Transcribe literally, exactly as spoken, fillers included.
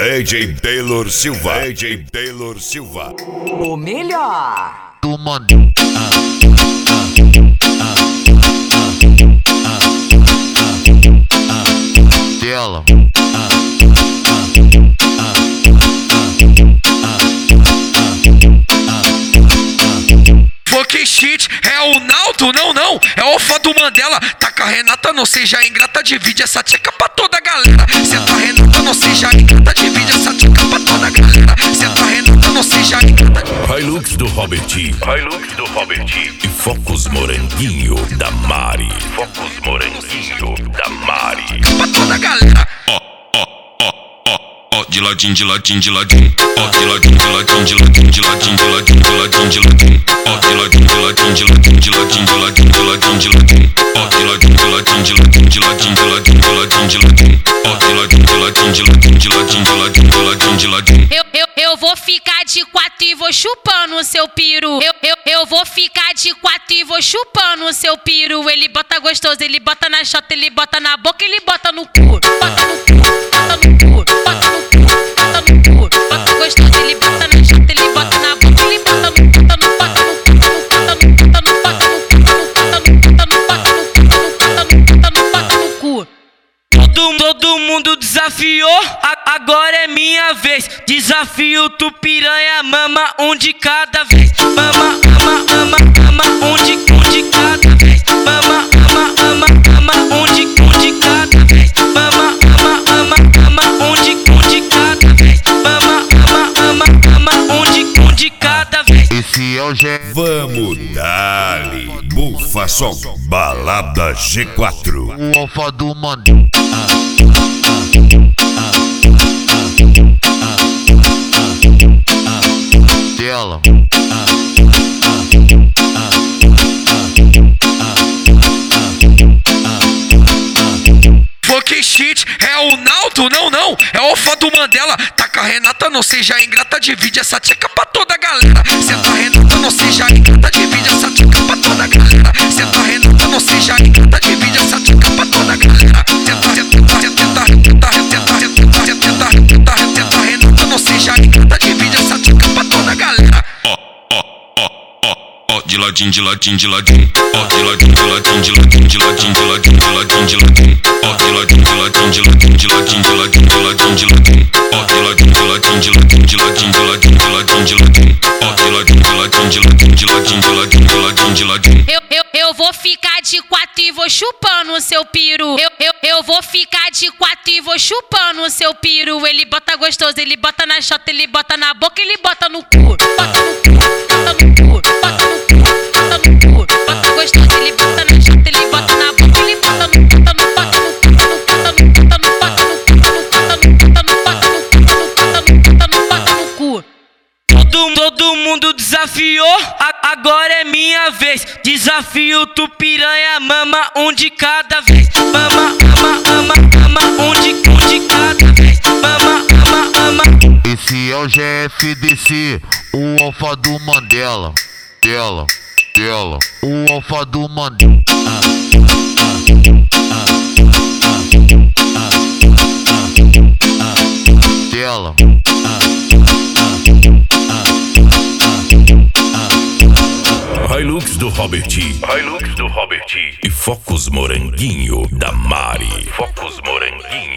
D J Taylor Silva. D J Taylor Silva. O melhor do mundo. Dela. Fucking shit, é o Naldo, não, não, é o fã do Mandela. Taca a Renata, não seja ingrata, divide essa tcheca pra toda a galera. Senta a Renata, não seja ingrata, divide essa tcheca pra toda a galera. Senta a Renata, não seja ingrata. Hilux do Robert. Hilux do Robert. E Focus Moranguinho da Mari. Focus Moranguinho da Mari. Pra toda a galera. Ó, ó, ó, ó, ó, de ladinho, de ladinho, de ladinho. Ó, de ladinho, de ladinho, de ladinho, de ladinho, de ladinho, de ladinho, de ladinho. Ó, de ladinho, de ladinho, de ladinho, de ladinho, de ladinho, de ladinho, de ladinho. Ó, de ladinho, de ladinho, de ladinho, de ladinho, de ladinho, de ladinho, de ladinho. Ó, de ladinho, de ladinho, de ladinho, de ladinho, de ladinho, de ladinho, de ladinho. Eu, eu, eu vou ficar de quatro e vou chupando o seu piru. Eu, eu, eu vou ficar de quatro e vou chupando o seu piru. Ele bota gostoso, ele bota na chota, ele bota na boca, ele bota no cu. Bota no cu, bota no cu, bota no cu, bota no cu. Bota gostoso, ele bota na chota, ele bota na boca, ele bota no cu, bota no, bota no cu, bota no, bota no, bota no, bota no, bota no, bota no, bota no, bota no, bota no cu. Todo, todo mundo desafiou, a, agora é minha vez. Desafio tu piranha, mama um de cada vez. Mama, ama, ama, ama, um de, um de cada vez. Mama, ama, ama, ama, um de, um de cada vez. Mama, ama, ama, ama, um de, um de cada vez. Mama, ama, ama, ama, um de, um de cada vez. Esse é o G. Vamos dali. Bufa som. Balada G quatro. O alfa do mundo. Dela. Fucking shit, é o Naldo, não, não, é o fã do Mandela. Taca a Renata, não seja ingrata, divide essa tcheca pra toda a galera. Senta a Renata, não seja ingrata, divide essa tcheca pra toda a galera. Senta a Renata, não seja ingrata, divide essa tcheca pra toda a galera. Senta, senta, senta, senta, senta, senta, senta, senta, senta a Renata, não seja ingrata, divide essa tcheca pra toda a galera. Ó, ó, ó, ó, ó, de ladinho, de ladinho, de ladinho. Ó, de ladinho, de ladinho, de ladinho, de ladinho, de ladinho, de ladinho, de ladinho. Ó, de ladinho, de ladinho, de ladinho, de ladinho, de ladinho, de ladinho, de ladinho. Ó, de ladinho, de ladinho, de ladinho, de ladinho, de ladinho, de ladinho, de ladinho. Ó, de ladinho, de ladinho, de ladinho, de ladinho, de ladinho, de ladinho, de ladinho. Eu, eu, eu vou ficar de quatro e vou chupando o seu piru. Eu, eu, eu vou ficar de quatro e vou chupando o seu piru. Ele bota gostoso, ele bota na chota, ele bota na boca, ele bota no cu. Bota no cu, bota no cu, bota no cu, bota no cu. Bota gostoso, ele bota na chota, ele bota na boca, ele bota no, bota no, bota no, bota no, bota no, bota no, bota no, bota no, bota no, bota no, bota no cu. Todo, todo mundo desafiou, a, agora é minha vez. Desafio tu piranha, mama um de cada vez. Mama, ama, ama, ama, um de, um de cada vez. Mama, ama, ama. Esse é o G F D C, o alfa do Mandela. Dela, dela, o alfa do mundo. Dela. Hilux do Robert. Hilux do Robert. E Focus Moranguinho da Mari. Focus Moranguinho.